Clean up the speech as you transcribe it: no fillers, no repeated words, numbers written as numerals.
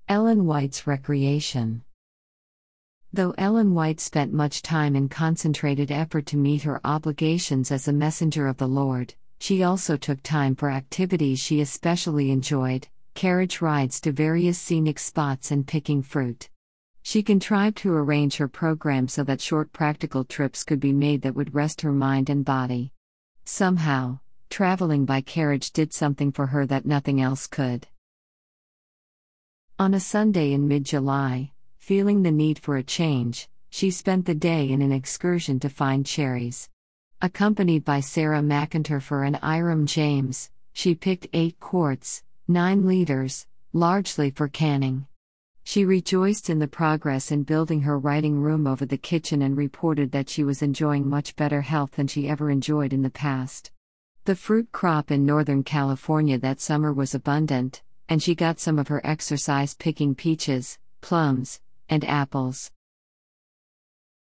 Ellen White's recreation. Though Ellen White spent much time in concentrated effort to meet her obligations as a messenger of the Lord, she also took time for activities she especially enjoyed: carriage rides to various scenic spots and picking fruit. She contrived to arrange her program so that short practical trips could be made that would rest her mind and body. Somehow, traveling by carriage did something for her that nothing else could. On a Sunday in mid-July, feeling the need for a change, she spent the day in an excursion to find cherries. Accompanied by Sarah McIntyre and Iram James, she picked 8 quarts, 9 liters, largely for canning. She rejoiced in the progress in building her writing room over the kitchen and reported that she was enjoying much better health than she ever enjoyed in the past. The fruit crop in Northern California that summer was abundant, and she got some of her exercise picking peaches, plums, and apples.